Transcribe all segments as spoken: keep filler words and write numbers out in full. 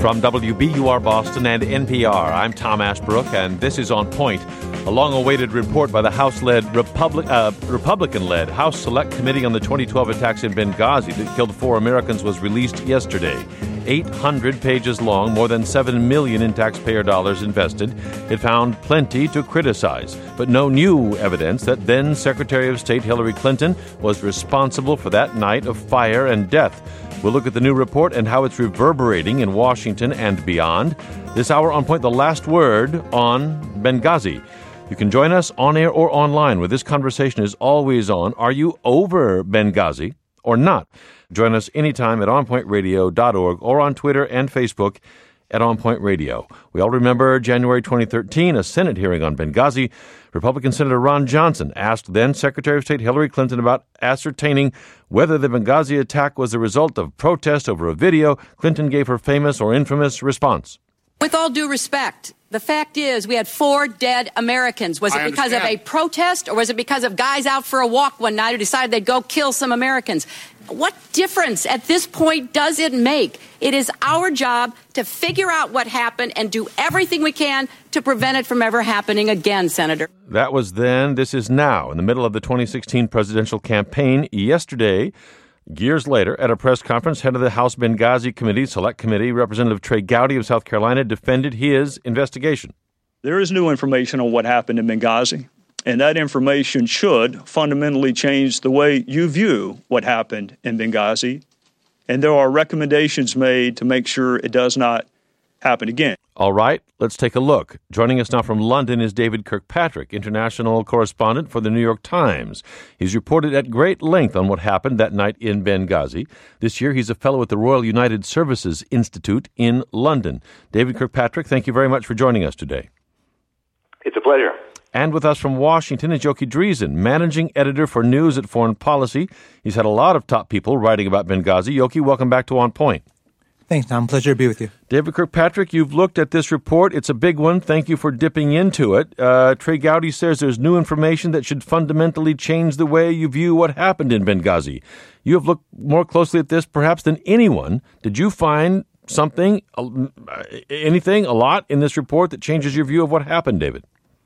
From W B U R Boston and N P R, I'm Tom Ashbrook, and this is On Point, a long-awaited report by the House-led, Republic, uh, Republican-led House Select Committee on the twenty twelve attacks in Benghazi that killed four Americans was released yesterday. eight hundred pages long, more than seven million dollars in taxpayer dollars invested. It found plenty to criticize, but no new evidence that then Secretary of State Hillary Clinton was responsible for that night of fire and death. We'll look at the new report and how it's reverberating in Washington and beyond. This hour on Point, the last word on Benghazi. You can join us on air or online, where this conversation is always on. Are you over Benghazi or not? Join us anytime at on point radio dot org or on Twitter and Facebook at On Point Radio. We all remember January twenty thirteen, a Senate hearing on Benghazi. Republican Senator Ron Johnson asked then Secretary of State Hillary Clinton about ascertaining whether the Benghazi attack was the result of protest over a video. Clinton gave her famous or infamous response. With all due respect, the fact is we had four dead Americans. Was it I because understand. of a protest, or was it because of guys out for a walk one night who decided they'd go kill some Americans? What difference at this point does it make? It is our job to figure out what happened and do everything we can to prevent it from ever happening again, Senator. That was then. This is now, in the middle of the twenty sixteen presidential campaign. Yesterday, years later, at a press conference, head of the House Benghazi Committee, Select Committee, Representative Trey Gowdy of South Carolina, defended his investigation. There is new information on what happened in Benghazi, and that information should fundamentally change the way you view what happened in Benghazi. And there are recommendations made to make sure it does not happen again. All right, let's take a look. Joining us now from London is David Kirkpatrick, international correspondent for the New York Times. He's reported at great length on what happened that night in Benghazi. This year, he's a fellow at the Royal United Services Institute in London. David Kirkpatrick, thank you very much for joining us today. It's a pleasure. And with us from Washington is Yoki Dreesen, managing editor for News at Foreign Policy. He's had a lot of top people writing about Benghazi. Yoki, welcome back to On Point. Thanks, Tom. Pleasure to be with you. David Kirkpatrick, you've looked at this report. It's a big one. Thank you for dipping into it. Uh, Trey Gowdy says there's new information that should fundamentally change the way you view what happened in Benghazi. You have looked more closely at this perhaps than anyone. Did you find something, uh, anything, a lot in this report that changes your view of what happened, David?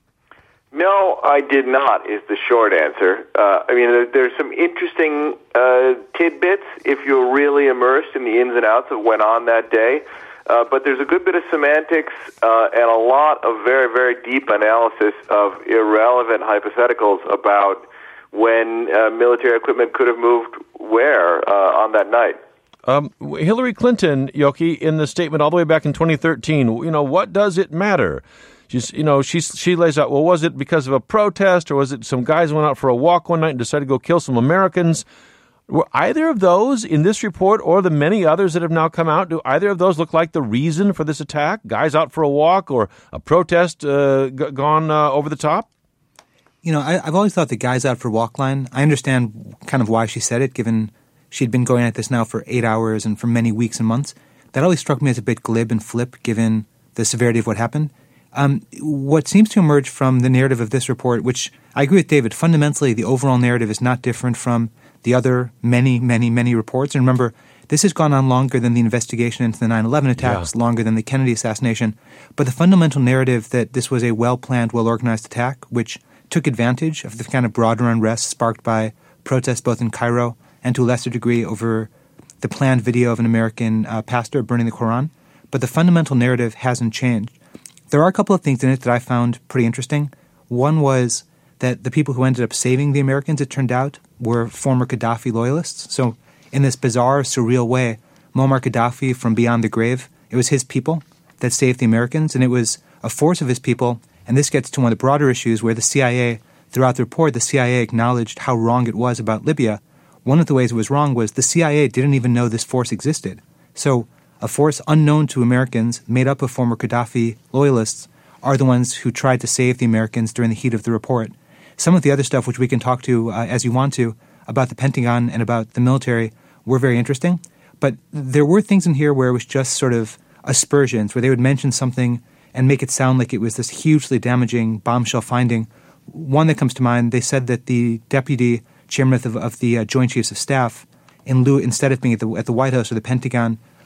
No, I did not, is the short answer. Uh, I mean, there, there's some interesting uh, tidbits if you're really immersed in the ins and outs of what went on that day. Uh, but there's a good bit of semantics uh, and a lot of very, very deep analysis of irrelevant hypotheticals about when uh, military equipment could have moved where uh, on that night. Um, Hillary Clinton, Yoki, in the statement all the way back in twenty thirteen, you know, what does it matter? She's, you know, she she lays out, well, was it because of a protest, or was it some guys went out for a walk one night and decided to go kill some Americans? Were either of those in this report or the many others that have now come out, do either of those look like the reason for this attack? Guys out for a walk or a protest uh, g- gone uh, over the top? You know, I, I've always thought the guys out for a walk line, I understand kind of why she said it, given she'd been going at this now for eight hours and for many weeks and months. That always struck me as a bit glib and flip, given the severity of what happened. Um, what seems to emerge from the narrative of this report, which I agree with David, fundamentally the overall narrative is not different from the other many, many, many reports. And remember, this has gone on longer than the investigation into the nine eleven attacks, yeah. longer than the Kennedy assassination. But the fundamental narrative that this was a well-planned, well-organized attack, which took advantage of the kind of broader unrest sparked by protests both in Cairo and to a lesser degree over the planned video of an American uh, pastor burning the Quran. But the fundamental narrative hasn't changed. There are a couple of things in it that I found pretty interesting. One was that the people who ended up saving the Americans, it turned out, were former Gaddafi loyalists. So in this bizarre, surreal way, Muammar Gaddafi from beyond the grave, it was his people that saved the Americans, and it was a force of his people. And this gets to one of the broader issues where the C I A, throughout the report, the C I A acknowledged how wrong it was about Libya. One of the ways it was wrong was the C I A didn't even know this force existed. So a force unknown to Americans, made up of former Gaddafi loyalists, are the ones who tried to save the Americans during the heat of the report. Some of the other stuff, which we can talk to uh, as you want to, about the Pentagon and about the military, were very interesting. But there were things in here where it was just sort of aspersions, where they would mention something and make it sound like it was this hugely damaging bombshell finding. One that comes to mind, they said that the deputy chairman of, of the uh, Joint Chiefs of Staff, in lieu, instead of being at the, at the White House or the Pentagon,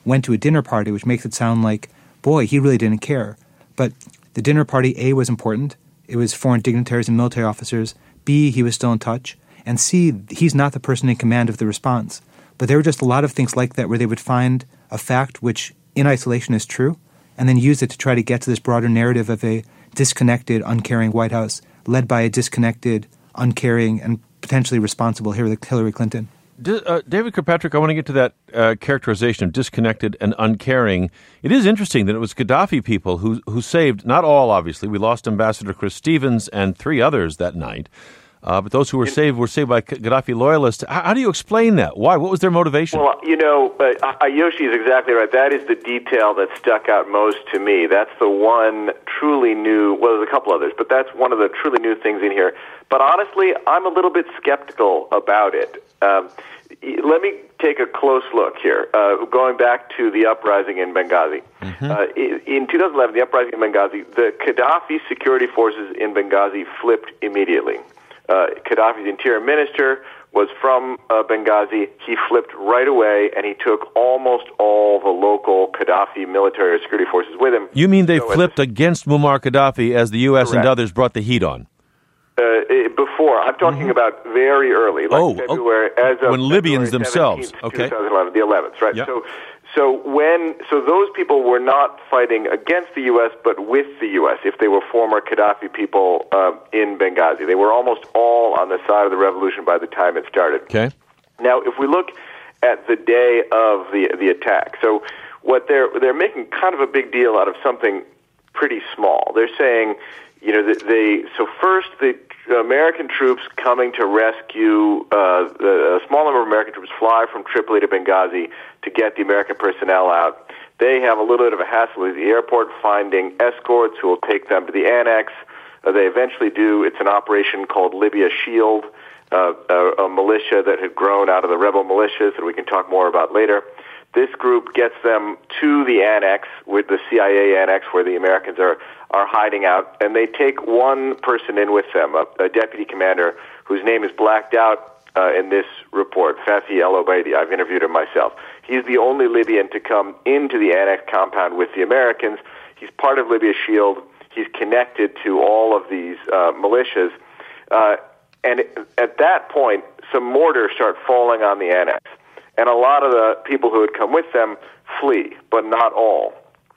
went to a dinner party, which makes it sound like, boy, he really didn't care. But the dinner party, A, was important. It was foreign dignitaries and military officers. B, he was still in touch. And C, he's not the person in command of the response. But there were just a lot of things like that where they would find a fact which in isolation is true and then use it to try to get to this broader narrative of a disconnected, uncaring White House led by a disconnected, uncaring, and potentially responsible Hillary Clinton. D- uh, David Kirkpatrick, I want to get to that uh, characterization of disconnected and uncaring. It is interesting that it was Gaddafi people who who saved, not all, obviously. We lost Ambassador Chris Stevens and three others that night. Uh, but those who were saved were saved by Gaddafi loyalists. How, how do you explain that? Why? What was their motivation? Well, you know, uh, Ayoshi is exactly right. That is the detail that stuck out most to me. That's the one truly new, well, there's a couple others, but that's one of the truly new things in here. But honestly, I'm a little bit skeptical about it. Um, let me take a close look here, uh, going back to the uprising in Benghazi. Mm-hmm. Uh, in two thousand eleven, the uprising in Benghazi, the Gaddafi security forces in Benghazi flipped immediately. Uh, Gaddafi's interior minister was from uh, Benghazi. He flipped right away, and he took almost all the local Gaddafi military or security forces with him. You mean they so flipped against Muammar Gaddafi as the U S Correct. And others brought the heat on? Uh, before. I'm talking mm-hmm. about very early, like oh, February, oh, as of when Libyans themselves, okay. twenty eleven, the eleventh, right? Yep. So, so when, so those people were not fighting against the U S, but with the U S. If they were former Gaddafi people uh, in Benghazi, they were almost all on the side of the revolution by the time it started. Okay. Now, if we look at the day of the the attack, so what they're they're making kind of a big deal out of something pretty small. They're saying, you know, that they so first the American troops coming to rescue uh, the, a small number of American troops fly from Tripoli to Benghazi to get the American personnel out. They have a little bit of a hassle at the airport finding escorts who will take them to the annex. Uh, they eventually do. It's an operation called Libya Shield, uh, a, a militia that had grown out of the rebel militias that we can talk more about later. This group gets them to the annex, with the C I A annex where the Americans are, are hiding out, and they take one person in with them, a, a deputy commander whose name is blacked out uh, in this report, Fathi El-Obeidi. I've interviewed him myself. He's the only Libyan to come into the annex compound with the Americans. He's part of Libya Shield. He's connected to all of these uh, militias. Uh, and at that point, some mortars start falling on the annex. And a lot of the people who had come with them flee, but not all.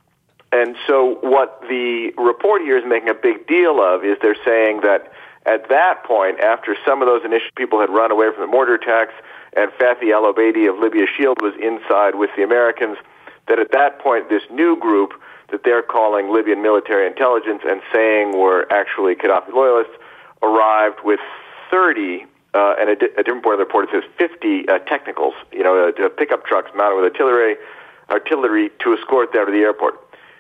And so what the report here is making a big deal of is they're saying that at that point, after some of those initial people had run away from the mortar attacks and Fathi El-Obeidi of Libya Shield was inside with the Americans, that at that point this new group that they're calling Libyan Military Intelligence and saying were actually Gaddafi loyalists arrived with thirty Uh, and a, di- a different part of the report, it says fifty uh, technicals, you know, uh, pickup trucks mounted with artillery, artillery to escort them to the airport.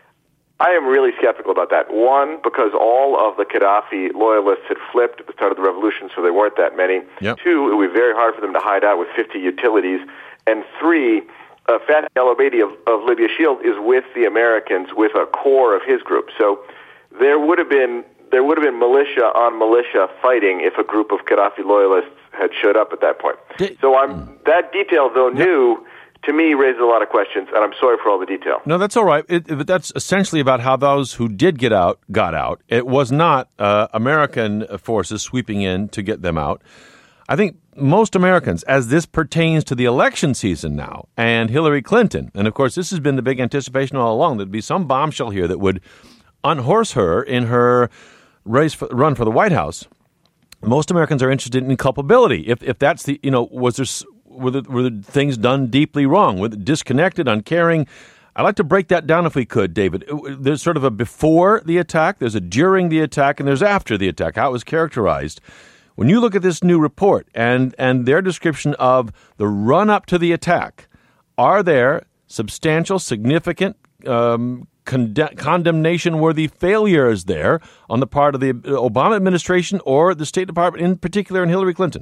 I am really skeptical about that. One, because all of the Gaddafi loyalists had flipped at the start of the revolution, so there weren't that many. Yep. Two, it would be very hard for them to hide out with fifty utilities. And three, uh, Fathi El-Obeidi of, of Libya Shield is with the Americans with a core of his group. So there would have been There would have been militia on militia fighting if a group of Gaddafi loyalists had showed up at that point. So I'm that detail, though new, to me raises a lot of questions, and I'm sorry for all the detail. No, that's all right. It, but that's essentially about how those who did get out got out. It was not uh, American forces sweeping in to get them out. I think most Americans, as this pertains to the election season now, and Hillary Clinton, and of course this has been the big anticipation all along, there'd be some bombshell here that would unhorse her in her race for, run for the White House. Most Americans are interested in culpability. If if that's the, you know, was there were the, were the things done deeply wrong, were disconnected, uncaring? I'd like to break that down if we could, David. There's sort of a before the attack, there's a during the attack, and there's after the attack, how it was characterized. When you look at this new report and and their description of the run-up to the attack, are there substantial, significant um Conde- condemnation-worthy failures there on the part of the Obama administration or the State Department, in particular, and Hillary Clinton?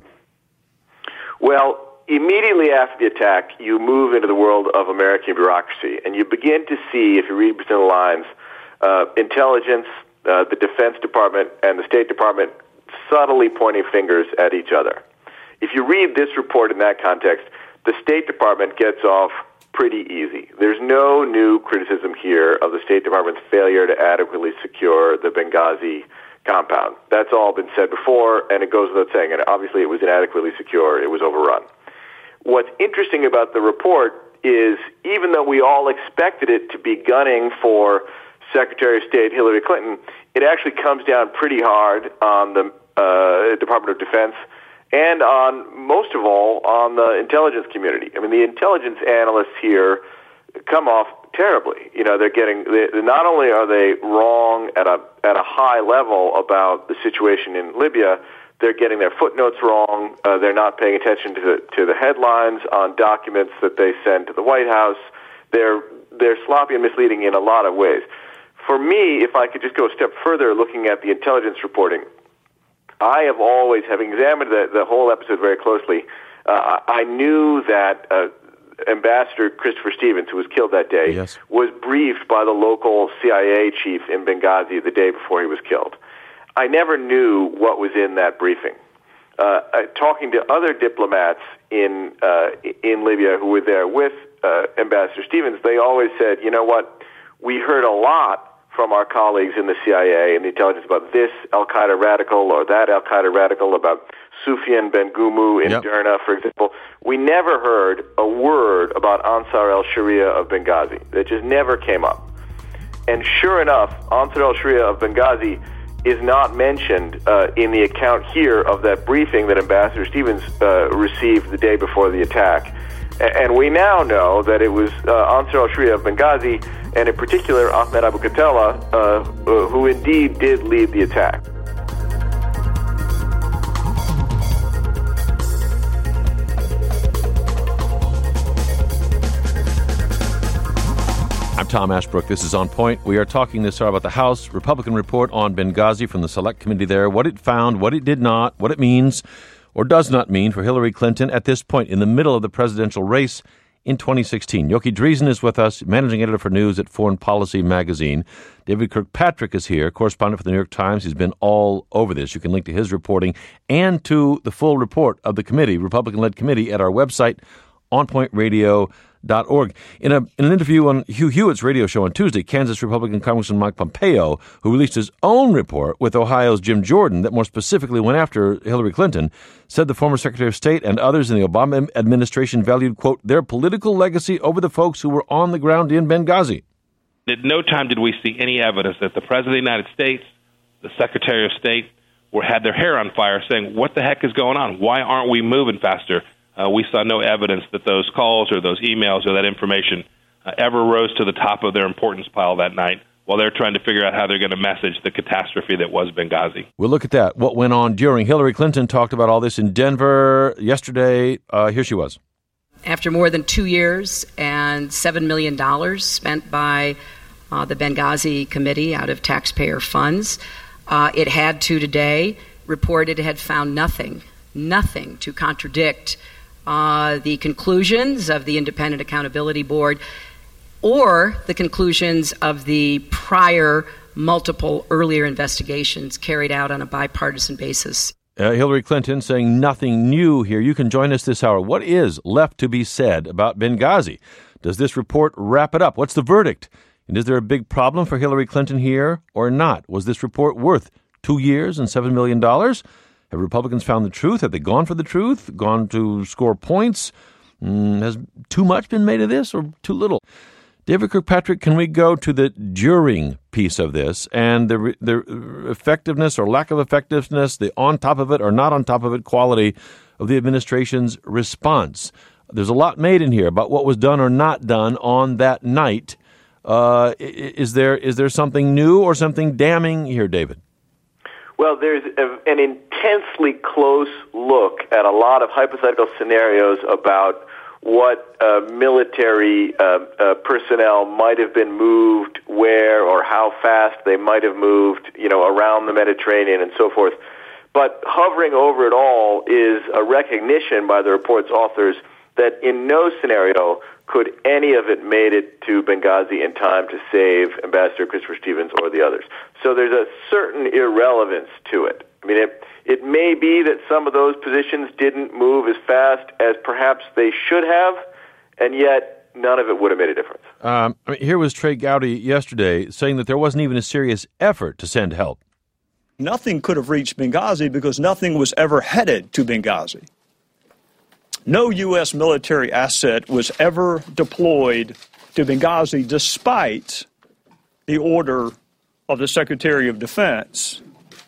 Well, immediately after the attack, you move into the world of American bureaucracy, and you begin to see, if you read between the lines, uh, intelligence, uh, the Defense Department, and the State Department subtly pointing fingers at each other. If you read this report in that context, the State Department gets off pretty easy. There's no new criticism here of the State Department's failure to adequately secure the Benghazi compound. That's all been said before, and it goes without saying. And obviously it was inadequately secure. It was overrun. What's interesting about the report is even though we all expected it to be gunning for Secretary of State Hillary Clinton, it actually comes down pretty hard on the uh, Department of Defense and on, most of all, on the intelligence community. I mean, the intelligence analysts here come off terribly. You know, they're getting, they, not only are they wrong at a at a high level about the situation in Libya, they're getting their footnotes wrong. Uh, they're not paying attention to the, to the headlines on documents that they send to the White House. They're they're sloppy and misleading in a lot of ways. For me, if I could just go a step further looking at the intelligence reporting, I have always, having examined the, the whole episode very closely, uh, I knew that uh, Ambassador Christopher Stevens, who was killed that day, yes. was briefed by the local C I A chief in Benghazi the day before he was killed. I never knew what was in that briefing. Uh, uh, talking to other diplomats in uh, in Libya who were there with uh, Ambassador Stevens, they always said, you know what, we heard a lot from our colleagues in the C I A and the intelligence about this al-Qaeda radical or that al-Qaeda radical, about Sufyan Ben Gumu in yep. Derna, for example. We never heard a word about Ansar al-Sharia of Benghazi. It just never came up. And sure enough, Ansar al-Sharia of Benghazi is not mentioned uh, in the account here of that briefing that Ambassador Stevens uh, received the day before the attack. And we now know that it was uh, Ansar al-Sharia of Benghazi, and in particular Ahmed Abu Khattala, uh, uh, who indeed did lead the attack. I'm Tom Ashbrook. This is On Point. We are talking this hour about the House Republican report on Benghazi from the Select Committee there, what it found, what it did not, what it means or does not mean for Hillary Clinton at this point in the middle of the presidential race in twenty sixteen. Yochi Dreesen is with us, managing editor for news at Foreign Policy magazine. David Kirkpatrick is here, correspondent for the New York Times. He's been all over this. You can link to his reporting and to the full report of the committee, Republican-led committee, at our website, on point radio dot org. In, a, in an interview on Hugh Hewitt's radio show on Tuesday, Kansas Republican Congressman Mike Pompeo, who released his own report with Ohio's Jim Jordan that more specifically went after Hillary Clinton, said the former Secretary of State and others in the Obama administration valued, quote, their political legacy over the folks who were on the ground in Benghazi. At no time did we see any evidence that the President of the United States, the Secretary of State, were had their hair on fire saying, what the heck is going on? Why aren't we moving faster? Uh, we saw no evidence that those calls or those emails or that information uh, ever rose to the top of their importance pile that night while they're trying to figure out how they're going to message the catastrophe that was Benghazi. We'll look at that, what went on during. Hillary Clinton talked about all this in Denver yesterday. Uh, here she was. After more than two years and seven million dollars spent by uh, the Benghazi Committee out of taxpayer funds, uh, it had to today report it had found nothing, nothing to contradict Uh, the conclusions of the Independent Accountability Board or the conclusions of the prior multiple earlier investigations carried out on a bipartisan basis. Uh, Hillary Clinton saying nothing new here. You can join us this hour. What is left to be said about Benghazi? Does this report wrap it up? What's the verdict? And is there a big problem for Hillary Clinton here or not? Was this report worth two years and seven million dollars? Have Republicans found the truth? Have they gone for the truth? Gone to score points? Mm, has too much been made of this or too little? David Kirkpatrick, can we go to the during piece of this and the the effectiveness or lack of effectiveness, the on top of it or not on top of it quality of the administration's response? There's a lot made in here about what was done or not done on that night. Uh, is there is there something new or something damning here, David? Well, there's a, an intensely close look at a lot of hypothetical scenarios about what uh, military uh, uh, personnel might have been moved where or how fast they might have moved, you know, around the Mediterranean and so forth. But hovering over it all is a recognition by the report's authors that in no scenario could any of it made it to Benghazi in time to save Ambassador Christopher Stevens or the others. So there's a certain irrelevance to it. I mean, it, it may be that some of those positions didn't move as fast as perhaps they should have, and yet none of it would have made a difference. Um, I mean, here was Trey Gowdy yesterday saying that there wasn't even a serious effort to send help. Nothing could have reached Benghazi because nothing was ever headed to Benghazi. No U S military asset was ever deployed to Benghazi despite the order of the Secretary of Defense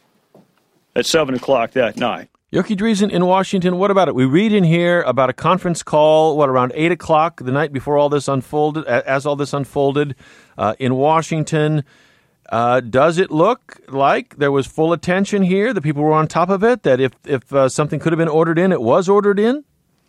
at seven o'clock that night. Yoki Dreesen in Washington, what about it? We read in here about a conference call, what, around eight o'clock the night before all this unfolded, as all this unfolded uh, in Washington. Uh, does it look like there was full attention here, that people were on top of it, that if, if uh, something could have been ordered in, it was ordered in?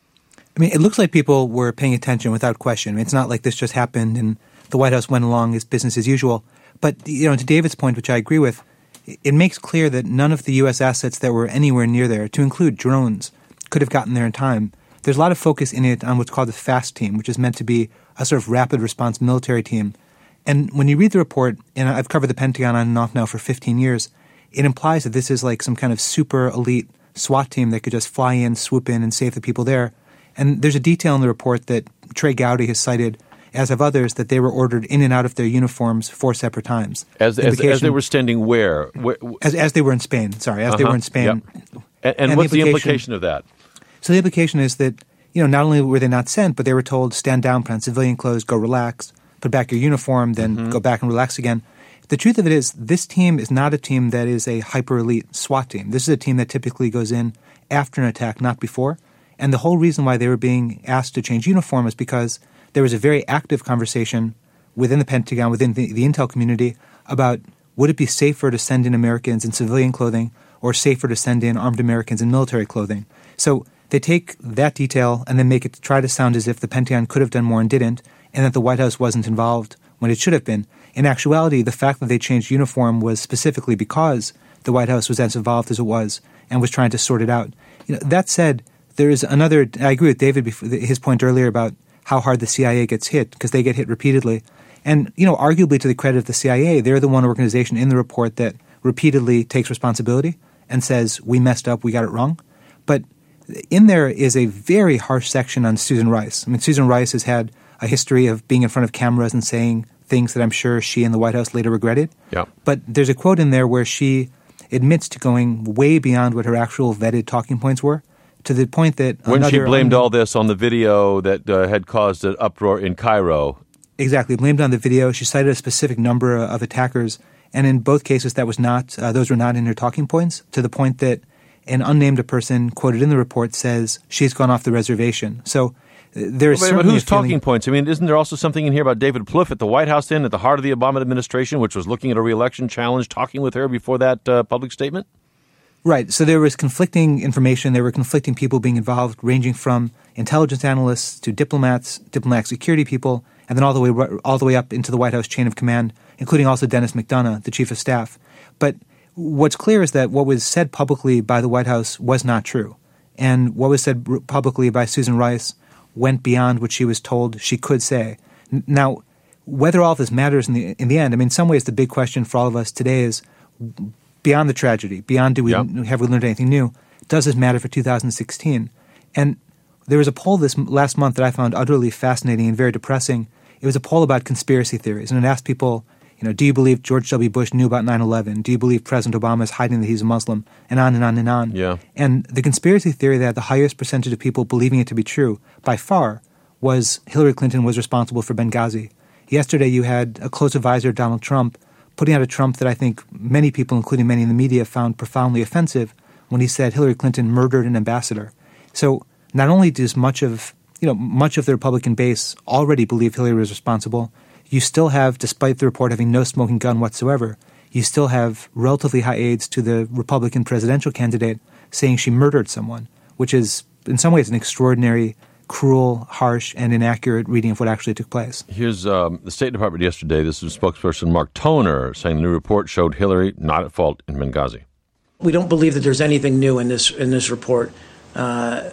I mean, it looks like people were paying attention without question. I mean, it's not like this just happened and the White House went along as business as usual. But, you know, to David's point, which I agree with, it makes clear that none of the U S assets that were anywhere near there, to include drones, could have gotten there in time. There's a lot of focus in it on what's called the FAST team, which is meant to be a sort of rapid response military team. And when you read the report, and I've covered the Pentagon on and off now for fifteen years, it implies that this is like some kind of super elite SWAT team that could just fly in, swoop in, and save the people there. And there's a detail in the report that Trey Gowdy has cited, as have others, that they were ordered in and out of their uniforms four separate times. As as, as they were standing where? where as, as they were in Spain, sorry, as uh-huh, they were in Spain. Yep. And, and, and what's the implication, the implication of that? So the implication is that, you know, not only were they not sent, but they were told, stand down, put on civilian clothes, go relax, put back your uniform, then mm-hmm. go back and relax again. The truth of it is, this team is not a team that is a hyper-elite SWAT team. This is a team that typically goes in after an attack, not before. And the whole reason why they were being asked to change uniform is because there was a very active conversation within the Pentagon, within the, the intel community, about would it be safer to send in Americans in civilian clothing or safer to send in armed Americans in military clothing. So they take that detail and then make it try to sound as if the Pentagon could have done more and didn't, and that the White House wasn't involved when it should have been. In actuality, the fact that they changed uniform was specifically because the White House was as involved as it was and was trying to sort it out. You know, that said, there is another – I agree with David, before, his point earlier about how hard the C I A gets hit, because they get hit repeatedly. And, you know, arguably to the credit of the C I A, they're the one organization in the report that repeatedly takes responsibility and says, we messed up, we got it wrong. But in there is a very harsh section on Susan Rice. I mean, Susan Rice has had a history of being in front of cameras and saying things that I'm sure she and the White House later regretted. Yeah. But there's a quote in there where she admits to going way beyond what her actual vetted talking points were, to the point that when she blamed un- all this on the video that uh, had caused an uproar in Cairo. Exactly, blamed on the video. She cited a specific number of attackers, and in both cases, that was not; uh, those were not in her talking points. To the point that an unnamed person quoted in the report says she's gone off the reservation. So uh, there's well, certainly but who's a feeling- talking points? I mean, isn't there also something in here about David Plouffe at the White House, then at the heart of the Obama administration, which was looking at a re-election challenge, talking with her before that uh, public statement? Right. So there was conflicting information. There were conflicting people being involved, ranging from intelligence analysts to diplomats, diplomatic security people, and then all the way all the way up into the White House chain of command, including also Dennis McDonough, the chief of staff. But what's clear is that what was said publicly by the White House was not true, and what was said publicly by Susan Rice went beyond what she was told she could say. Now, whether all of this matters in the in the end, I mean, in some ways, the big question for all of us today is, beyond the tragedy, beyond do we yep. have we learned anything new, does this matter for two thousand sixteen? And there was a poll this last month that I found utterly fascinating and very depressing. It was a poll about conspiracy theories, and it asked people, you know, do you believe George W. Bush knew about nine eleven? Do you believe President Obama is hiding that he's a Muslim? And on and on and on. Yeah. And the conspiracy theory that had the highest percentage of people believing it to be true, by far, was Hillary Clinton was responsible for Benghazi. Yesterday you had a close advisor, Donald Trump, putting out a Trump that I think many people, including many in the media, found profoundly offensive when he said Hillary Clinton murdered an ambassador. So not only does much of, you know, much of the Republican base already believe Hillary was responsible, you still have, despite the report having no smoking gun whatsoever, you still have relatively high aides to the Republican presidential candidate saying she murdered someone, which is in some ways an extraordinary, cruel, harsh, and inaccurate reading of what actually took place. Here's um, the State Department yesterday. This is spokesperson Mark Toner saying the new report showed Hillary not at fault in Benghazi. We don't believe that there's anything new in this in this report uh,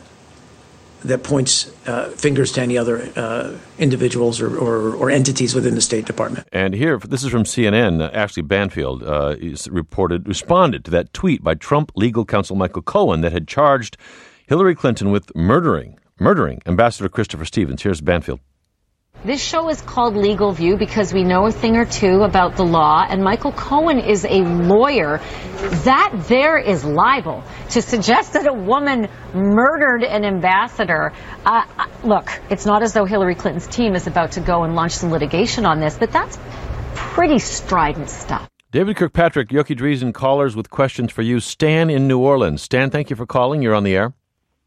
that points uh, fingers to any other uh, individuals or, or, or entities within the State Department. And here, this is from C N N. Uh, Ashley Banfield uh, reported responded to that tweet by Trump legal counsel Michael Cohen that had charged Hillary Clinton with murdering murdering Ambassador Christopher Stevens. Here's Banfield. This show is called Legal View because we know a thing or two about the law, and Michael Cohen is a lawyer. That there is libel. To suggest that a woman murdered an ambassador, uh, look, it's not as though Hillary Clinton's team is about to go and launch some litigation on this, but that's pretty strident stuff. David Kirkpatrick, Yochi Dreesen, callers with questions for you. Stan in New Orleans. Stan, thank you for calling. You're on the air.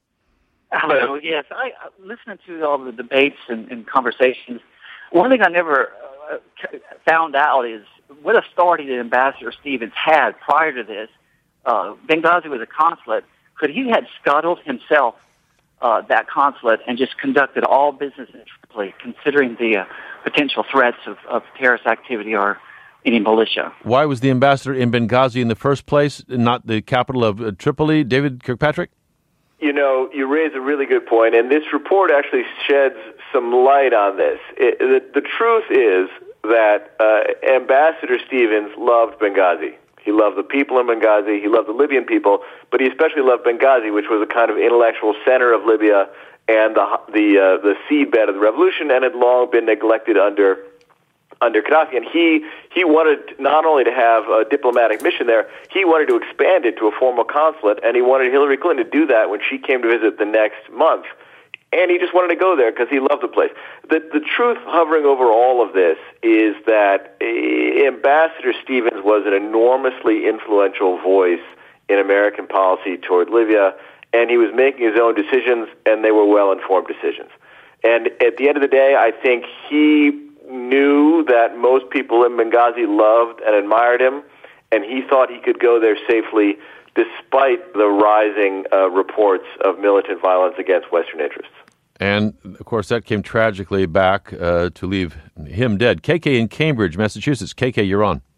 Hello. Yes, I listening to all the debates and, and conversations. One thing I never uh, found out is what authority did Ambassador Stevens had prior to this. Uh, Benghazi was a consulate. Could he had scuttled himself uh, that consulate and just conducted all business in Tripoli, considering the uh, potential threats of, of terrorist activity or any militia? Why was the ambassador in Benghazi in the first place, not the capital of uh, Tripoli? David Kirkpatrick? You know, you raise a really good point, and this report actually sheds some light on this. It, the, the truth is that uh, Ambassador Stevens loved Benghazi. He loved the people in Benghazi. He loved the Libyan people, but he especially loved Benghazi, which was a kind of intellectual center of Libya and the the uh, the seedbed of the revolution, and had long been neglected under under Gaddafi. And he he wanted not only to have a diplomatic mission there, he wanted to expand it to a formal consulate, and he wanted Hillary Clinton to do that when she came to visit the next month. And he just wanted to go there because he loved the place. The, the truth hovering over all of this is that uh, Ambassador Stevens was an enormously influential voice in American policy toward Libya, and he was making his own decisions, and they were well-informed decisions. And at the end of the day, I think he knew that most people in Benghazi loved and admired him, and he thought he could go there safely despite the rising uh, reports of militant violence against Western interests. And, of course, that came tragically back uh, to leave him dead. K K in Cambridge, Massachusetts. K K, you're on.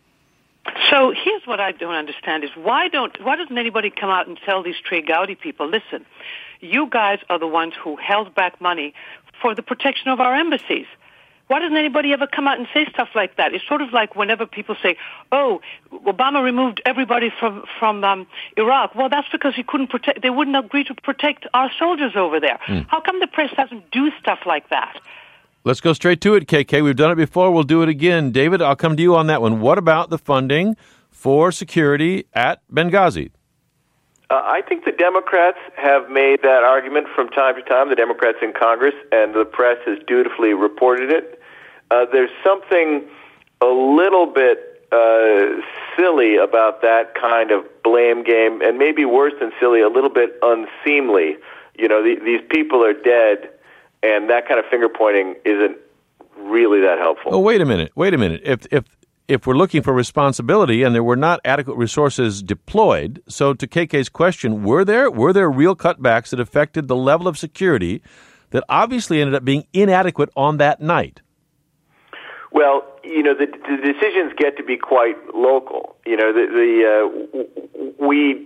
So here's what I don't understand is why don't why doesn't anybody come out and tell these Trey Gowdy people, listen, you guys are the ones who held back money for the protection of our embassies. Why doesn't anybody ever come out and say stuff like that? It's sort of like whenever people say, oh, Obama removed everybody from, from um, Iraq. Well, that's because he couldn't protect, they wouldn't agree to protect our soldiers over there. Mm. How come the press doesn't do stuff like that? Let's go straight to it, K K. We've done it before. We'll do it again. David, I'll come to you on that one. What about the funding for security at Benghazi? Uh, I think the Democrats have made that argument from time to time, the Democrats in Congress, and the press has dutifully reported it. Uh, there's something a little bit uh, silly about that kind of blame game, and maybe worse than silly, a little bit unseemly. You know, the, these people are dead, and that kind of finger-pointing isn't really that helpful. Oh, wait a minute. Wait a minute. If if if we're looking for responsibility and there were not adequate resources deployed, so to K K's question, were there were there real cutbacks that affected the level of security that obviously ended up being inadequate on that night? Well, you know, the, the decisions get to be quite local. You know, the, the uh, we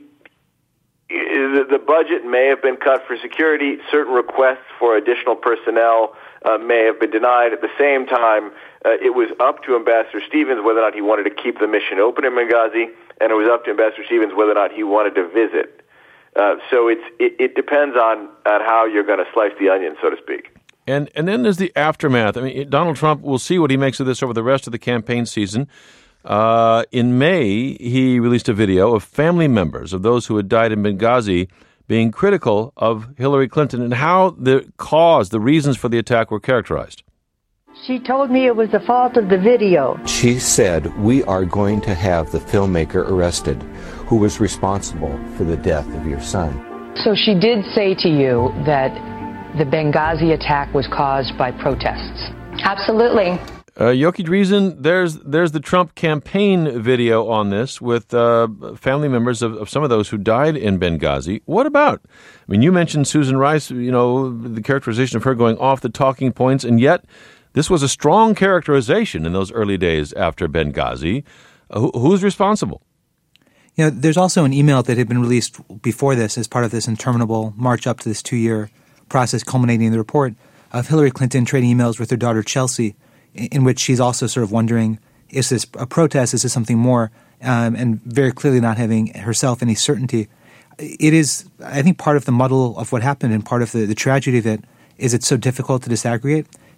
the, the budget may have been cut for security. Certain requests for additional personnel uh, may have been denied. At the same time, uh, it was up to Ambassador Stevens whether or not he wanted to keep the mission open in Benghazi, and it was up to Ambassador Stevens whether or not he wanted to visit. Uh, so it's it, it depends on, on how you're going to slice the onion, so to speak. And and then there's the aftermath. I mean, Donald Trump, we'll see what he makes of this over the rest of the campaign season. Uh, in May, he released a video of family members of those who had died in Benghazi being critical of Hillary Clinton and how the cause, the reasons for the attack were characterized. She told me it was the fault of the video. She said, we are going to have the filmmaker arrested who was responsible for the death of your son. So she did say to you that the Benghazi attack was caused by protests. Absolutely. Uh, Yochi Dreesen, there's there's the Trump campaign video on this with uh, family members of, of some of those who died in Benghazi. What about? I mean, you mentioned Susan Rice, you know, the characterization of her going off the talking points, and yet this was a strong characterization in those early days after Benghazi. Uh, who, who's responsible? You know, there's also an email that had been released before this as part of this interminable march up to this two-year process culminating in the report of Hillary Clinton trading emails with her daughter Chelsea, in which she's also sort of wondering, is this a protest, is this something more, um, and very clearly not having herself any certainty. It is, I think, part of the muddle of what happened and part of the, the tragedy of it is it's so difficult to disaggregate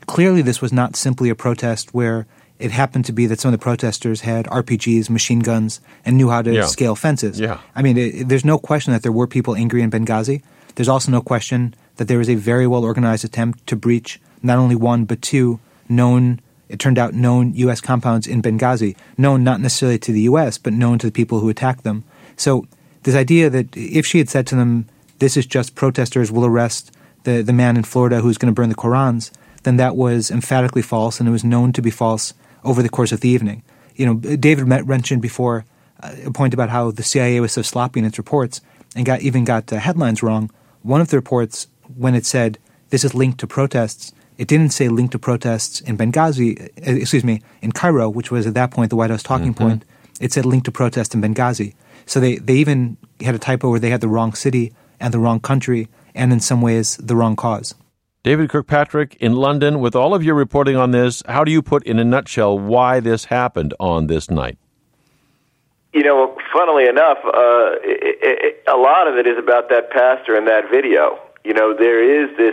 clearly this was not simply a protest where it happened to be that some of the protesters had R P Gs, machine guns, and knew how to Yeah. scale fences. Yeah. I mean, it, there's no question that there were people angry in Benghazi. There's also no question that there was a very well-organized attempt to breach not only one but two known, it turned out, known U S compounds in Benghazi, known not necessarily to the U S, but known to the people who attacked them. So this idea that if she had said to them, this is just protesters, we'll arrest the, the man in Florida who's going to burn the Korans, then that was emphatically false, and it was known to be false over the course of the evening. You know, David mentioned before uh, a point about how the C I A was so sloppy in its reports and got even got uh, headlines wrong. One of the reports, when it said this is linked to protests, it didn't say linked to protests in Benghazi, uh, excuse me, in Cairo, which was at that point the White House talking Mm-hmm. point. It said linked to protests in Benghazi. So they, they even had a typo where they had the wrong city and the wrong country and in some ways the wrong cause. David Kirkpatrick in London, with all of your reporting on this, how do you put in a nutshell why this happened on this night? You know, funnily enough, uh, it, it, a lot of it is about that pastor in that video. You know, there is this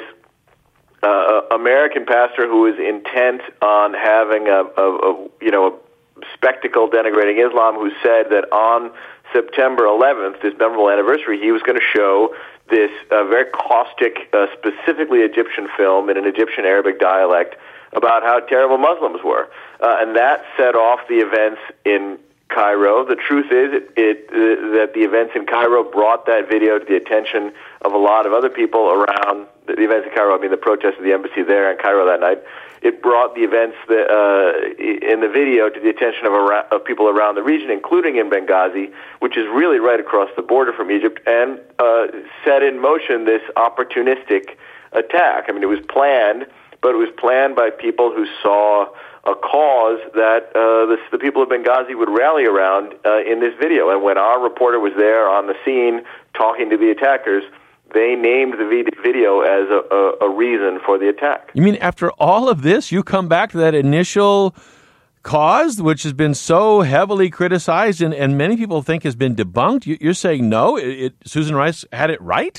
uh, American pastor who is intent on having a, a, a you know a spectacle denigrating Islam, who said that on September eleventh, this memorable anniversary, he was going to show this uh, very caustic, uh, specifically Egyptian film in an Egyptian Arabic dialect about how terrible Muslims were, uh, and that set off the events in Cairo. The truth is it, it, uh, that the events in Cairo brought that video to the attention of a lot of other people around the, the events in Cairo. I mean, the protests at the embassy there in Cairo that night. It brought the events that, uh, in the video to the attention of, around, of people around the region, including in Benghazi, which is really right across the border from Egypt, and uh, set in motion this opportunistic attack. I mean, it was planned, but it was planned by people who saw a cause that uh, the, the people of Benghazi would rally around uh, in this video. And when our reporter was there on the scene talking to the attackers, they named the video as a, a, a reason for the attack. You mean after all of this, you come back to that initial cause, which has been so heavily criticized and, and many people think has been debunked? You, you're saying no, it, it, Susan Rice had it right?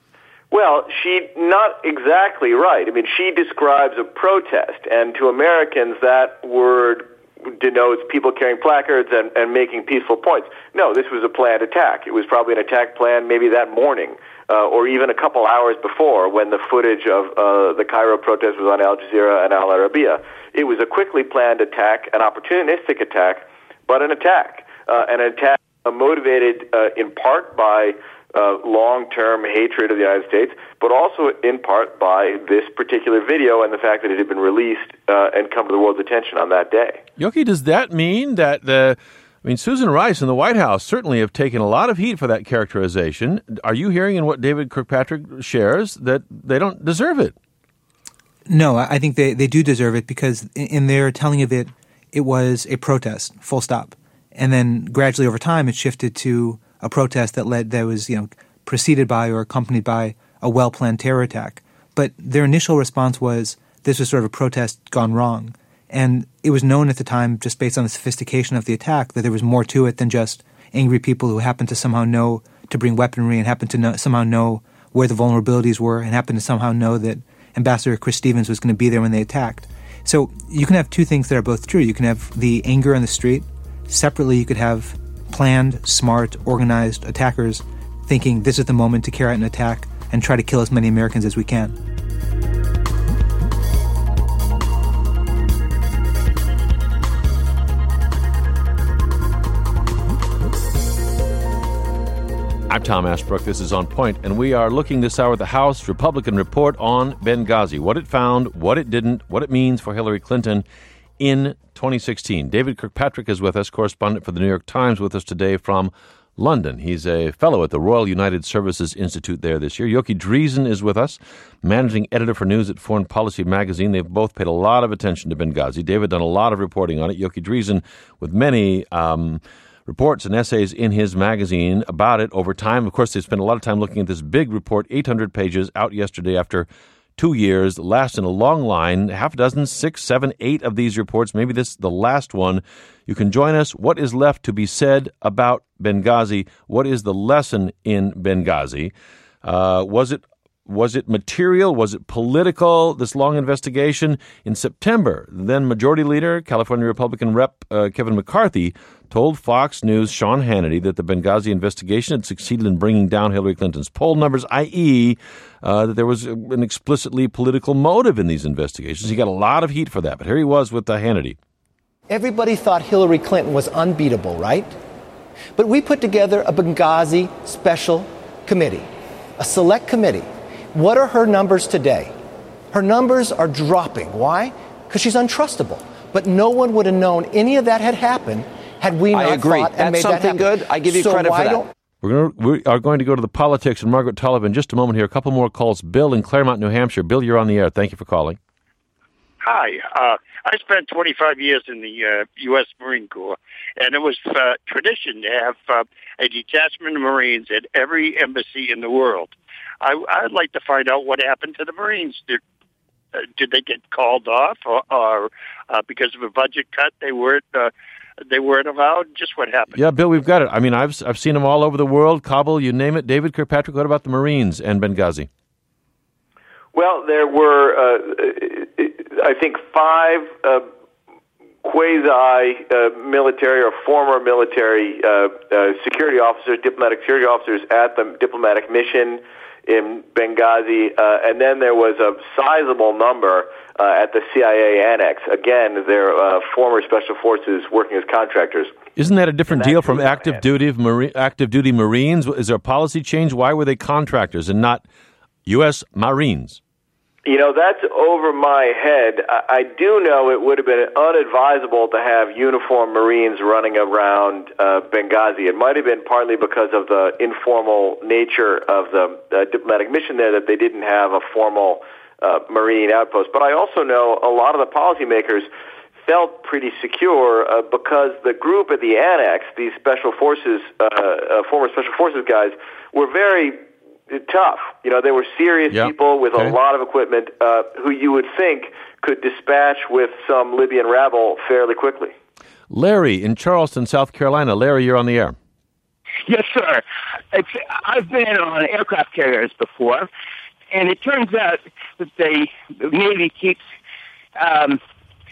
Well, she not exactly right. I mean, she describes a protest, and to Americans that word denotes people carrying placards and, and making peaceful points. No, this was a planned attack. It was probably an attack planned maybe that morning uh, or even a couple hours before when the footage of uh, the Cairo protest was on Al Jazeera and Al Arabiya. It was a quickly planned attack, an opportunistic attack, but an attack. Uh, an attack uh, motivated uh, in part by Uh, long-term hatred of the United States, but also in part by this particular video and the fact that it had been released uh, and come to the world's attention on that day. Yoki, does that mean that the, I mean, Susan Rice and the White House certainly have taken a lot of heat for that characterization. Are you hearing in what David Kirkpatrick shares that they don't deserve it? No, I think they, they do deserve it because in their telling of it, it was a protest, full stop. And then gradually over time, it shifted to a protest that led that was, you know, preceded by or accompanied by a well-planned terror attack. But their initial response was this was sort of a protest gone wrong. And it was known at the time, just based on the sophistication of the attack, that there was more to it than just angry people who happened to somehow know to bring weaponry and happened to know, somehow know where the vulnerabilities were and happened to somehow know that Ambassador Chris Stevens was going to be there when they attacked. So you can have two things that are both true. You can have the anger on the street. Separately, you could have planned, smart, organized attackers thinking this is the moment to carry out an attack and try to kill as many Americans as we can. I'm Tom Ashbrook. This is On Point, and we are looking this hour at the House Republican report on Benghazi, what it found, what it didn't, what it means for Hillary Clinton in twenty sixteen. David Kirkpatrick is with us, correspondent for the New York Times, with us today from London. He's a fellow at the Royal United Services Institute there this year. Yoki Dreesen is with us, managing editor for news at Foreign Policy magazine. They've both paid a lot of attention to Benghazi. David done a lot of reporting on it. Yoki Dreesen with many um, reports and essays in his magazine about it over time. Of course, they spent a lot of time looking at this big report, eight hundred pages, out yesterday after two years, last in a long line, half a dozen, six, seven, eight of these reports. Maybe this is the last one. You can join us. What is left to be said about Benghazi? What is the lesson in Benghazi? Uh, was it Was it material? Was it political, this long investigation? In September, then Majority Leader, California Republican Rep uh, Kevin McCarthy, told Fox News' Sean Hannity that the Benghazi investigation had succeeded in bringing down Hillary Clinton's poll numbers, that is, uh, that there was an explicitly political motive in these investigations. He got a lot of heat for that, but here he was with uh, Hannity. Everybody thought Hillary Clinton was unbeatable, right? But we put together a Benghazi special committee, a select committee. What are her numbers today? Her numbers are dropping. Why? Because she's untrustable. But no one would have known any of that had happened had we not I agree. fought and That's made something that happen. good. I give you so credit why for that. Don't, We're going to, we are going to go to the politics and Margaret Tolliver in just a moment here. A couple more calls. Bill in Claremont, New Hampshire. Bill, you're on the air. Thank you for calling. Hi. Uh, I spent twenty-five years in the uh, U S Marine Corps, and it was uh, tradition to have uh, a detachment of Marines at every embassy in the world. I, I'd like to find out what happened to the Marines. Did, uh, did they get called off, or, or uh, because of a budget cut, they weren't uh, they weren't allowed? Just what happened? Yeah, Bill, we've got it. I mean, I've I've seen them all over the world, Kabul, you name it. David Kirkpatrick, what about the Marines and Benghazi? Well, there were, uh, I think, five uh, quasi-military uh, or former military uh, uh, security officers, diplomatic security officers at the diplomatic mission in Benghazi, uh, and then there was a sizable number uh, at the C I A annex. Again, they're uh, former special forces working as contractors. Isn't that a different deal from active duty of Marine, active duty Marines? Is there a policy change? Why were they contractors and not U S Marines? You know, that's over my head. I, I do know it would have been unadvisable to have uniformed Marines running around uh, Benghazi. It might have been partly because of the informal nature of the uh, diplomatic mission there that they didn't have a formal uh, Marine outpost. But I also know a lot of the policymakers felt pretty secure uh, because the group at the annex, these special forces, uh, uh, former special forces guys, were very tough. You know, they were serious yep. people with okay. a lot of equipment uh, who you would think could dispatch with some Libyan rabble fairly quickly. Larry in Charleston, South Carolina. Larry, you're on the air. Yes, sir. It's, I've been on aircraft carriers before, and it turns out that they, the Navy keeps um,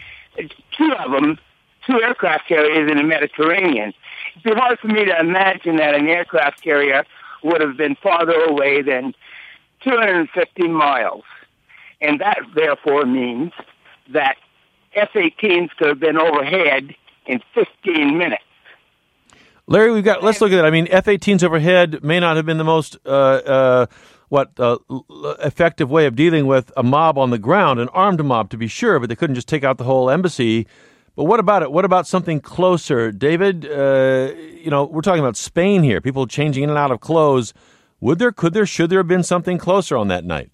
two of them, two aircraft carriers in the Mediterranean. It's hard for me to imagine that an aircraft carrier would have been farther away than two hundred fifty miles. And that, therefore, means that F eighteens could have been overhead in fifteen minutes. Larry, we've got, let's look at that. I mean, F eighteens overhead may not have been the most, uh, uh, what, uh, effective way of dealing with a mob on the ground, an armed mob to be sure, but they couldn't just take out the whole embassy. But what about it? What about something closer? David, uh, you know, we're talking about Spain here, people changing in and out of clothes. Would there, could there, should there have been something closer on that night?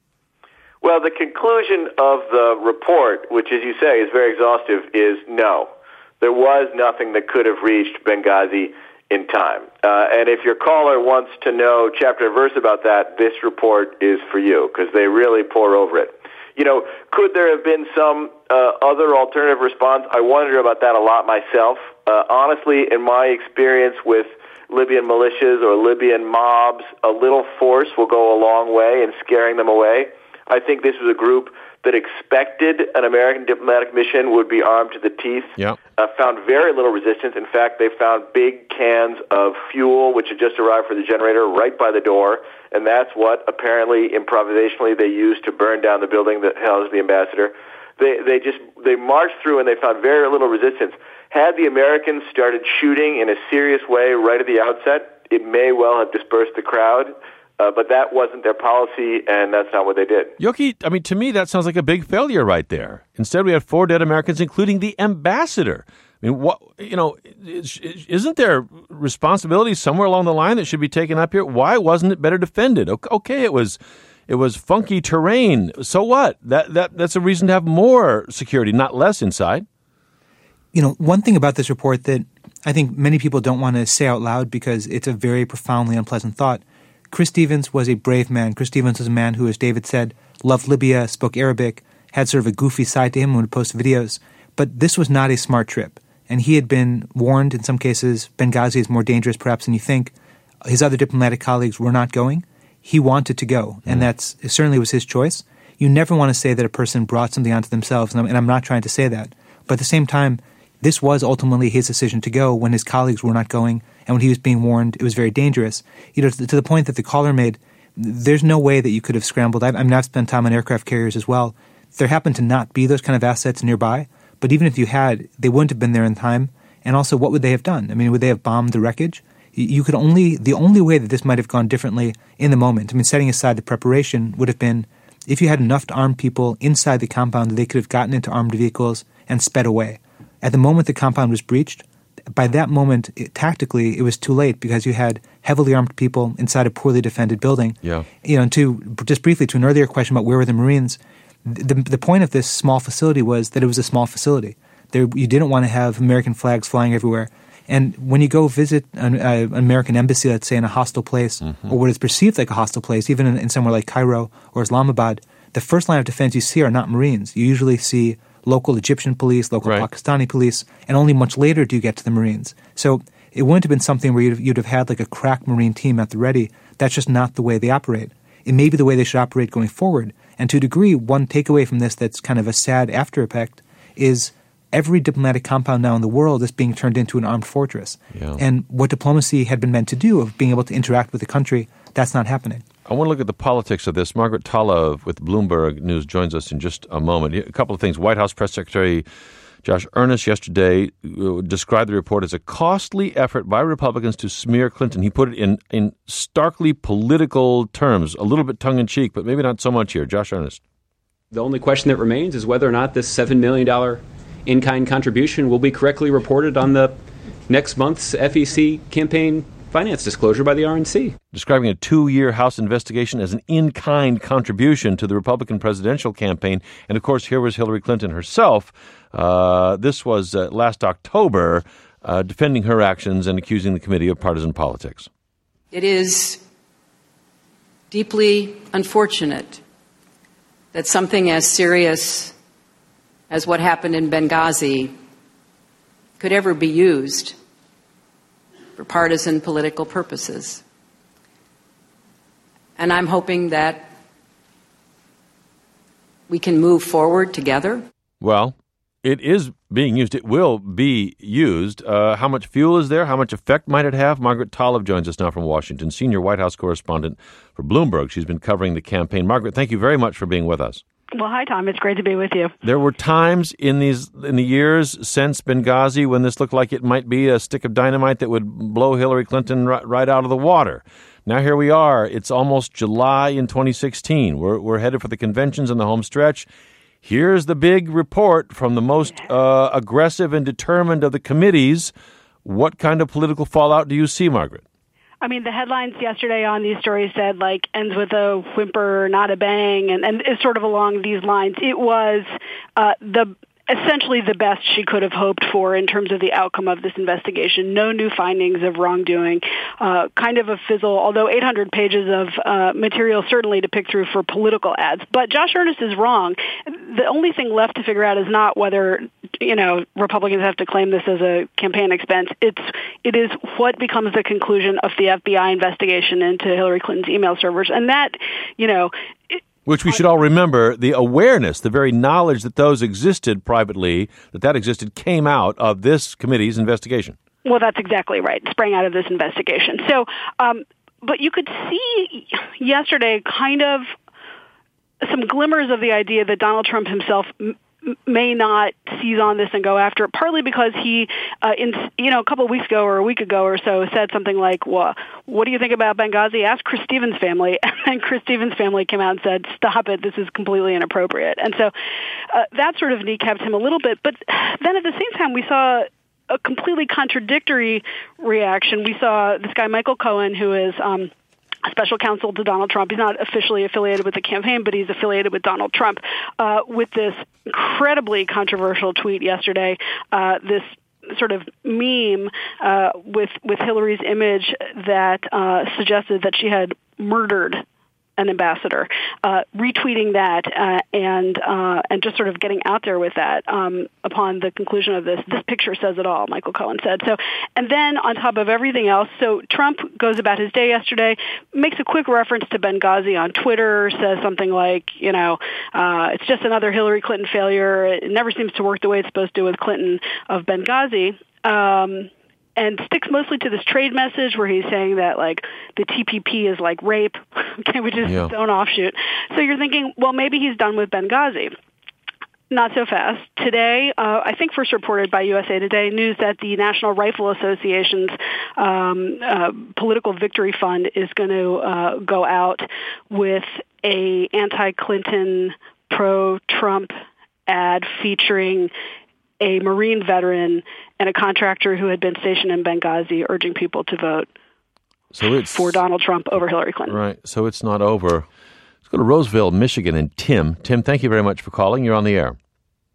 Well, the conclusion of the report, which, as you say, is very exhaustive, is no. There was nothing that could have reached Benghazi in time. Uh, and if your caller wants to know chapter and verse about that, this report is for you, because they really pour over it. You know, could there have been some uh, other alternative response? I wonder about that a lot myself. Uh, honestly, in my experience with Libyan militias or Libyan mobs, a little force will go a long way in scaring them away. I think this was a group that expected an American diplomatic mission would be armed to the teeth, yep. uh, found very little resistance. In fact, they found big cans of fuel, which had just arrived for the generator, right by the door, and that's what, apparently, improvisationally, they used to burn down the building that housed the ambassador. They, they just, they marched through and they found very little resistance. Had the Americans started shooting in a serious way right at the outset, it may well have dispersed the crowd. Uh, but that wasn't their policy, and that's not what they did. Yoki, I mean, to me, that sounds like a big failure right there. Instead, we had four dead Americans, including the ambassador. I mean, what, you know, isn't there responsibility somewhere along the line that should be taken up here? Why wasn't it better defended? Okay, it was, it was funky terrain. So what? That that that's a reason to have more security, not less inside. You know, one thing about this report that I think many people don't want to say out loud because it's a very profoundly unpleasant thought. Chris Stevens was a brave man. Chris Stevens was a man who, as David said, loved Libya, spoke Arabic, had sort of a goofy side to him when he would post videos. But this was not a smart trip. And he had been warned in some cases, Benghazi is more dangerous perhaps than you think. His other diplomatic colleagues were not going. he wanted to go, and that's it certainly was his choice. You never want to say that a person brought something onto themselves, and I'm, and I'm not trying to say that. But at the same time, this was ultimately his decision to go when his colleagues were not going, and when he was being warned, it was very dangerous. You know, to, to the point that the caller made, there's no way that you could have scrambled. I've, I mean, I've spent time on aircraft carriers as well. There happened to not be those kind of assets nearby, but even if you had, they wouldn't have been there in time. And also, what would they have done? I mean, would they have bombed the wreckage? You could only, the only way that this might have gone differently in the moment, I mean, setting aside the preparation, would have been if you had enough armed people inside the compound that they could have gotten into armed vehicles and sped away. At the moment the compound was breached, by that moment, it, tactically, it was too late because you had heavily armed people inside a poorly defended building. Yeah. You know, and to, just briefly, to an earlier question about where were the Marines, the, the point of this small facility was that it was a small facility. There, you didn't want to have American flags flying everywhere. And when you go visit an, uh, an American embassy, let's say in a hostile place, mm-hmm. or what is perceived like a hostile place, even in, in somewhere like Cairo or Islamabad, the first line of defense you see are not Marines. You usually see local Egyptian police, local right. Pakistani police, and only much later do you get to the Marines. So it wouldn't have been something where you'd, you'd have had like a crack Marine team at the ready. That's just not the way they operate. It may be the way they should operate going forward. And to a degree, one takeaway from this that's kind of a sad after effect is every diplomatic compound now in the world is being turned into an armed fortress. Yeah. And what diplomacy had been meant to do of being able to interact with the country, that's not happening. I want to look at the politics of this. Margaret Talla with Bloomberg News joins us in just a moment. A couple of things. White House Press Secretary Josh Earnest yesterday described the report as a costly effort by Republicans to smear Clinton. He put it in, in starkly political terms, a little bit tongue-in-cheek, but maybe not so much here. Josh Earnest. The only question that remains is whether or not this seven million dollars in-kind contribution will be correctly reported on the next month's F E C campaign finance disclosure by the R N C. Describing a two-year House investigation as an in-kind contribution to the Republican presidential campaign. And, of course, here was Hillary Clinton herself. Uh, this was uh, last October, uh, defending her actions and accusing the committee of partisan politics. It is deeply unfortunate that something as serious as what happened in Benghazi could ever be used for partisan political purposes. And I'm hoping that we can move forward together. Well, it is being used. It will be used. Uh, how much fuel is there? How much effect might it have? Margaret Talla joins us now from Washington, senior White House correspondent for Bloomberg. She's been covering the campaign. Margaret, thank you very much for being with us. Well, hi, Tom. It's great to be with you. There were times in these in the years since Benghazi when this looked like it might be a stick of dynamite that would blow Hillary Clinton right, right out of the water. Now here we are. It's almost July in twenty sixteen. We're we're headed for the conventions in the home stretch. Here's the big report from the most uh, aggressive and determined of the committees. What kind of political fallout do you see, Margaret? I mean, the headlines yesterday on these stories said, like, ends with a whimper, not a bang, and, and it's sort of along these lines. It was uh, the essentially the best she could have hoped for in terms of the outcome of this investigation. No new findings of wrongdoing, uh, kind of a fizzle, although eight hundred pages of uh, material certainly to pick through for political ads. But Josh Earnest is wrong. The only thing left to figure out is not whether, you know, Republicans have to claim this as a campaign expense. It's, it is what becomes the conclusion of the F B I investigation into Hillary Clinton's email servers. And that, you know, it, Which we should all remember, the awareness, the very knowledge that those existed privately, that that existed, came out of this committee's investigation. Well, that's exactly right. Sprang out of this investigation. So, um, but you could see yesterday kind of some glimmers of the idea that Donald Trump himself m- may not seize on this and go after it, partly because he, uh, in you know, a couple of weeks ago or a week ago or so, said something like, well, what do you think about Benghazi? Ask Chris Stevens' family. And Chris Stevens' family came out and said, stop it, this is completely inappropriate. And so uh, that sort of kneecapped him a little bit. But then at the same time, we saw a completely contradictory reaction. We saw this guy, Michael Cohen, who is um, a special counsel to Donald Trump. He's not officially affiliated with the campaign, but he's affiliated with Donald Trump, uh, with this incredibly controversial tweet yesterday, uh, this sort of meme uh, with with Hillary's image that uh, suggested that she had murdered an ambassador, uh, retweeting that uh, and uh, and just sort of getting out there with that um, upon the conclusion of this. This picture says it all, Michael Cohen said. So, and then on top of everything else, so Trump goes about his day yesterday, makes a quick reference to Benghazi on Twitter, says something like, you know, uh, it's just another Hillary Clinton failure. It never seems to work the way it's supposed to with Clinton of Benghazi. Um, and sticks mostly to this trade message where he's saying that, like, the T P P is like rape, which is yeah. its own offshoot. So you're thinking, well, maybe he's done with Benghazi. Not so fast. Today, uh, I think first reported by U S A Today, news that the National Rifle Association's um, uh, Political Victory Fund is going to uh, go out with a anti-Clinton, pro-Trump ad featuring a Marine veteran and a contractor who had been stationed in Benghazi urging people to vote so it's, for Donald Trump over Hillary Clinton. Right. So it's not over. Let's go to Roseville, Michigan, and Tim. Tim, thank you very much for calling. You're on the air.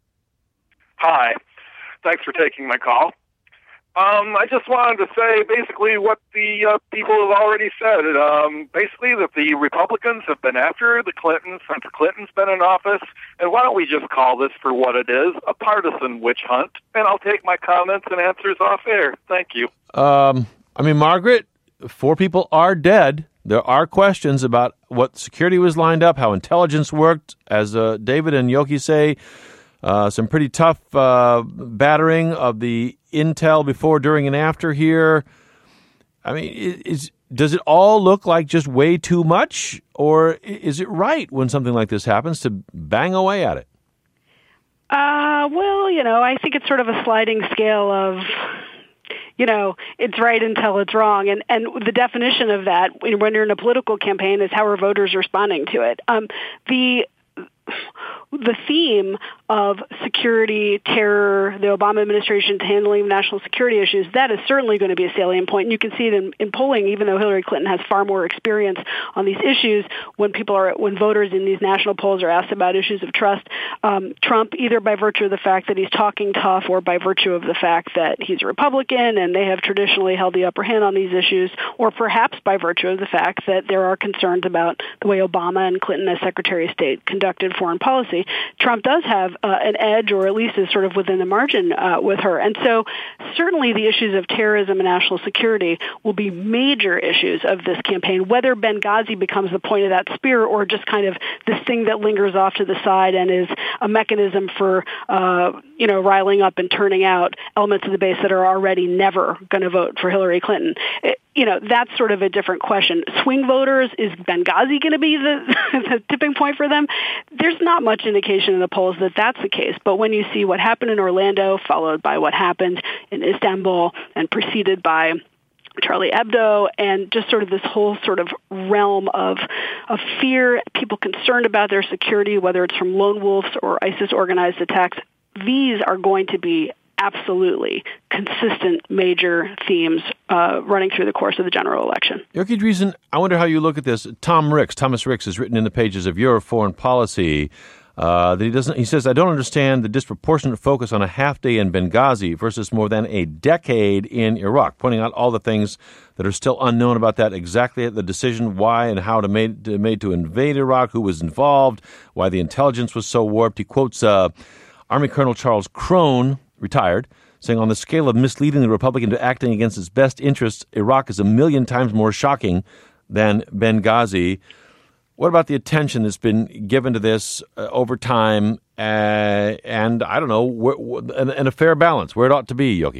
Hi. Thanks for taking my call. Um, I just wanted to say basically what the uh, people have already said. Um, basically that the Republicans have been after the Clintons since Clinton's been in office, and why don't we just call this for what it is, a partisan witch hunt, and I'll take my comments and answers off air. Thank you. Um, I mean, Margaret, four people are dead. There are questions about what security was lined up, how intelligence worked, as uh, David and Yoki say, Uh, some pretty tough uh, battering of the intel before, during, and after here. I mean, is, does it all look like just way too much, or is it right when something like this happens to bang away at it? Uh, well, you know, I think it's sort of a sliding scale of, you know, it's right until it's wrong. And, and the definition of that when you're in a political campaign is how are voters responding to it. Um, the The theme of security, terror, the Obama administration's handling of national security issues, that is certainly going to be a salient point. And you can see it in, in polling, even though Hillary Clinton has far more experience on these issues, when people are, when voters in these national polls are asked about issues of trust, um, Trump, either by virtue of the fact that he's talking tough or by virtue of the fact that he's a Republican and they have traditionally held the upper hand on these issues, or perhaps by virtue of the fact that there are concerns about the way Obama and Clinton as Secretary of State conducted foreign policy, Trump does have uh, an edge, or at least is sort of within the margin uh, with her. And so certainly the issues of terrorism and national security will be major issues of this campaign, whether Benghazi becomes the point of that spear or just kind of this thing that lingers off to the side and is a mechanism for, uh, you know, riling up and turning out elements of the base that are already never going to vote for Hillary Clinton. It, you know, that's sort of a different question. Swing voters, is Benghazi going to be the, the tipping point for them? There's not much indication in the polls that that's the case. But when you see what happened in Orlando, followed by what happened in Istanbul, and preceded by Charlie Hebdo, and just sort of this whole sort of realm of of fear, people concerned about their security, whether it's from lone wolves or ISIS-organized attacks, these are going to be absolutely consistent major themes uh, running through the course of the general election. Yoki Dreesen, I wonder how you look at this. Tom Ricks, Thomas Ricks, has written in the pages of Your Foreign Policy uh, that he doesn't. He says, I don't understand the disproportionate focus on a half day in Benghazi versus more than a decade in Iraq, pointing out all the things that are still unknown about that, exactly the decision, why and how to made, to, made to invade Iraq, who was involved, why the intelligence was so warped. He quotes uh, Army Colonel Charles Crone, retired, saying on the scale of misleading the Republic into acting against its best interests, Iraq is a million times more shocking than Benghazi. What about the attention that's been given to this uh, over time uh, and, I don't know, wh- wh- and, and a fair balance, where it ought to be, Yoki?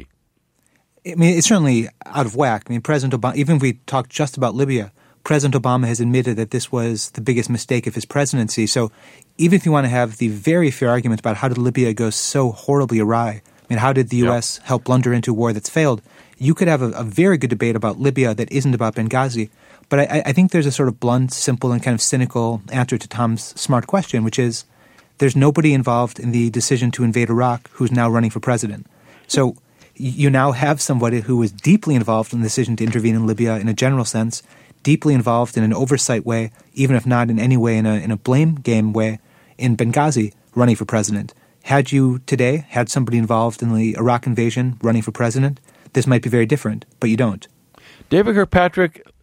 I mean, it's certainly out of whack. I mean, President Obama, even if we talk just about Libya, President Obama has admitted that this was the biggest mistake of his presidency. So even if you want to have the very fair argument about how did Libya go so horribly awry, I mean, how did the U S help blunder into a war that's failed, you could have a, a very good debate about Libya that isn't about Benghazi. But I, I think there's a sort of blunt, simple, and kind of cynical answer to Tom's smart question, which is there's nobody involved in the decision to invade Iraq who's now running for president. So you now have somebody who was deeply involved in the decision to intervene in Libya in a general sense, deeply involved in an oversight way, even if not in any way in a, in a blame game way, in Benghazi running for president. Had you today had somebody involved in the Iraq invasion running for president, this might be very different, but you don't. David Kirkpatrick,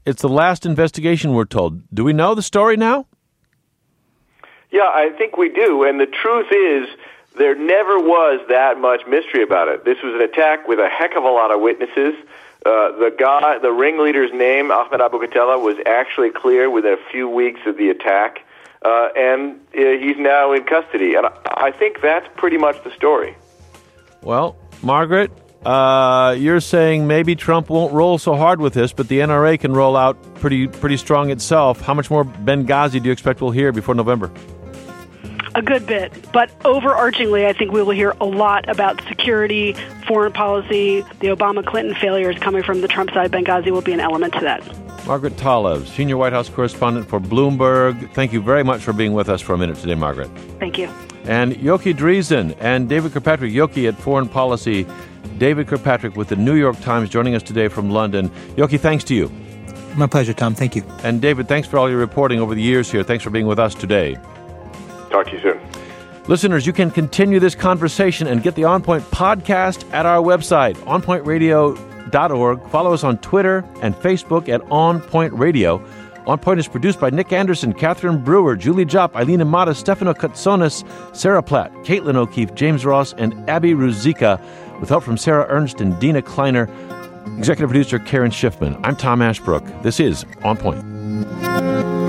It's the last investigation, we're told. Do we know the story now? Yeah, I think we do. And the truth is, there never was that much mystery about it. This was an attack with a heck of a lot of witnesses. Uh, the guy, the ringleader's name, Ahmed Abu Khatela, was actually clear within a few weeks of the attack. Uh, and uh, he's now in custody. And I, I think that's pretty much the story. Well, Margaret, uh, you're saying maybe Trump won't roll so hard with this, but the N R A can roll out pretty pretty strong itself. How much more Benghazi do you expect we'll hear before November? A good bit. But overarchingly, I think we will hear a lot about security, foreign policy, the Obama-Clinton failures coming from the Trump side. Benghazi will be an element to that. Margaret Talev, senior White House correspondent for Bloomberg. Thank you very much for being with us for a minute today, Margaret. Thank you. And Yoki Dreesen and David Kirkpatrick, Yoki at Foreign Policy, David Kirkpatrick with the New York Times joining us today from London. Yoki, thanks to you. My pleasure, Tom. Thank you. And David, thanks for all your reporting over the years here. Thanks for being with us today. Talk to you soon. Listeners, you can continue this conversation and get the On Point podcast at our website, on point radio dot org. Follow us on Twitter and Facebook at On Point Radio. On Point is produced by Nick Anderson, Catherine Brewer, Julie Jopp, Eileen Amata, Stefano Katsonis, Sarah Platt, Caitlin O'Keefe, James Ross, and Abby Ruzicka, with help from Sarah Ernst and Dina Kleiner. Executive producer Karen Schiffman. I'm Tom Ashbrook. This is On Point.